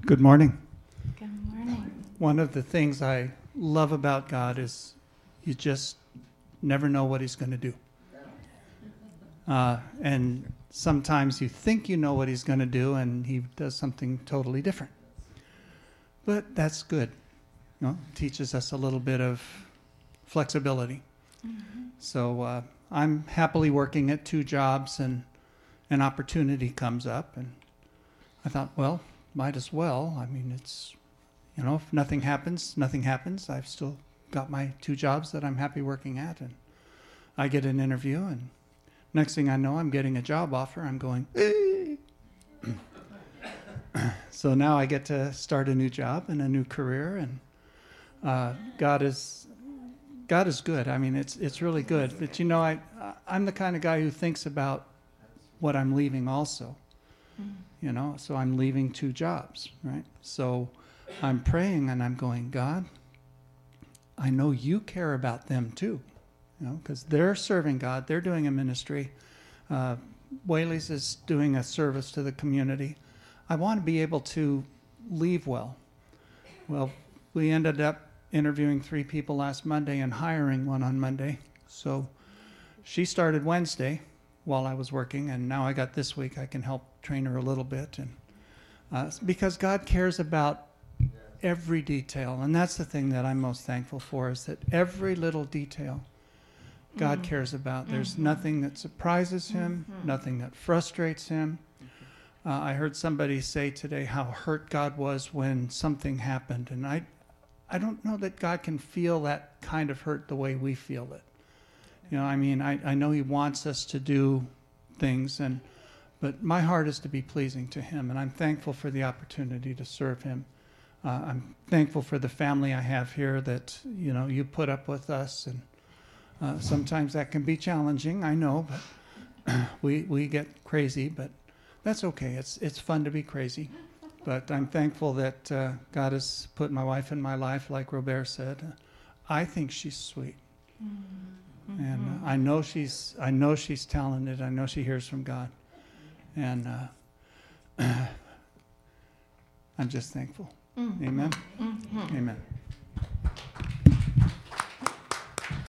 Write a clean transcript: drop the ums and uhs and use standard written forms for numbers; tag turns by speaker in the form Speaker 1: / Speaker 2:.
Speaker 1: Good morning.
Speaker 2: Good morning.
Speaker 1: One of the things I love about God is you just never know what he's going to do. And sometimes you think you know what he's going to do and he does something totally different. But that's good. You know, it teaches us a little bit of flexibility. Mm-hmm. So I'm happily working at 2 jobs, and an opportunity comes up, and I thought, well, might as well. I mean, it's, you know, if nothing happens, nothing happens. I've still got my 2 jobs that I'm happy working at, and I get an interview, and next thing I know, I'm getting a job offer. I'm going, So now I get to start a new job and a new career, and God is good. I mean, it's really good. But you know, I'm the kind of guy who thinks about what I'm leaving also. You know, so I'm leaving 2 jobs, right? So I'm praying and I'm going, God, I know you care about them too, you know, because they're serving God. They're doing a ministry. Whaley's is doing a service to the community. I want to be able to leave well. Well, we ended up interviewing 3 people last Monday and hiring one on Monday. So she started Wednesday while I was working, and now I got this week. I can help train her a little bit, and because God cares about every detail, and that's the thing that I'm most thankful for, is that every little detail God cares about. There's nothing that surprises him, nothing that frustrates him. I heard somebody say today how hurt God was when something happened, and I don't know that God can feel that kind of hurt the way we feel it. You know, I mean, I know he wants us to do things, but my heart is to be pleasing to him, and I'm thankful for the opportunity to serve him. I'm thankful for the family I have here that, you know, you put up with us, and sometimes that can be challenging, I know, but we get crazy, but that's okay. It's fun to be crazy. But I'm thankful that God has put my wife in my life, like Robert said. I think she's sweet. Mm-hmm. And I know she's talented. I know she hears from God. And I'm just thankful. Mm-hmm. Amen? Mm-hmm. Amen.